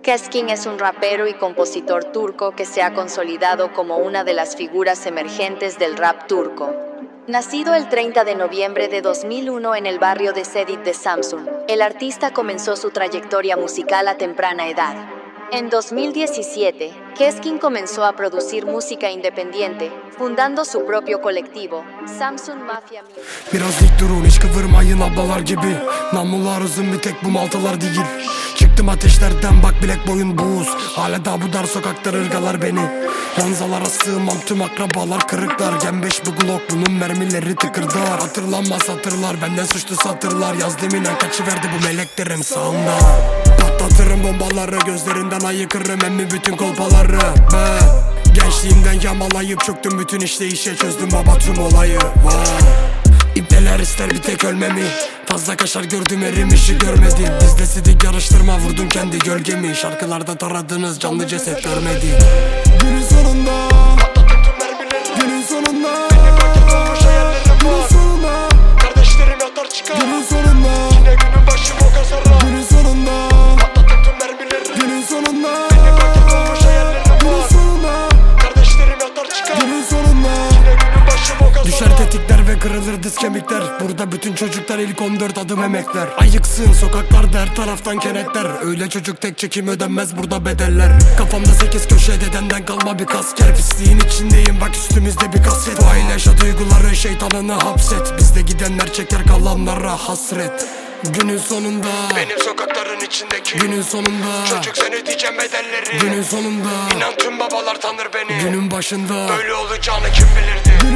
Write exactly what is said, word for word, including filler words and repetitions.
Keskin es un rapero y compositor turco que se ha consolidado como una de las figuras emergentes del rap turco. Nacido el treinta de noviembre de dos mil uno en el barrio de Sedit de Samsun, el artista comenzó su trayectoria musical a temprana edad. En dos mil diecisiete, Keskin comenzó a producir música independiente, fundando su propio colectivo, Samsun Mafia Music. Biraz dik durun, hiç kıvırmayın ablalar gibi. Namlular uzun, bir tek bu maltalar değil. Çıktım ateşlerden, bak bilek boyun buz. Hala da bu dar sokaklar ırgalar beni. Ranzalara sığmam, tüm akrabalar kırıklar. Gen beş bu Glock, bunun mermileri tıkırdar. Hatırlanmaz hatırlar, benden suçlu satırlar. Yazdım inan kaçıverdi bu meleklerim sağımda. Patlatırım bombaları, gözlerinden ayıkırım emmi bütün kolpaları. Ben gençliğimden yamalayıp çöktüm, bütün işleyişe çözdüm baba tüm olayı. Wow. İbneler ister bir tek ölmemi. Fazla kaşar gördüm, erimişi görmedim. Bizde sidik yarıştırma, vurdum kendi gölgemi. Şarkılarda taradınız, canlı ceset görmedim. Günün sonunda patlattım tüm mermileri. Günün sonunda benim bakımda boş hayallerim var. Günün sonunda kardeşlerim yatar çıkar. Günün sonunda yine günün başı o kazara. Günün sonunda patlattım tüm mermileri. Günün sonunda benim bakımda boş hayallerim var. Günün sonunda kardeşlerim yatar çıkar. Günün sonunda yine günün başı o kazara. Düşer tetikler ve kırılır diz kemikler. Burada bütün çocuklar ilk on dört adım emekler. Ayıksın sokaklarda her taraftan kenetler. Öyle çocuk tek çekim ödenmez burada bedeller. Kafamda sekiz köşe dedenden kalma bir kasker. Pisliğin içindeyim bak üstümüzde bir kasvet. Paylaşa duyguları şeytanını hapset. Bizde gidenler çeker kalanlara hasret. Günün sonunda benim sokakların içindeki. Günün sonunda çocuk sen ödeyeceğim bedelleri. Günün sonunda inan tüm babalar tanır beni. Günün başında böyle olacağını kim bilirdi.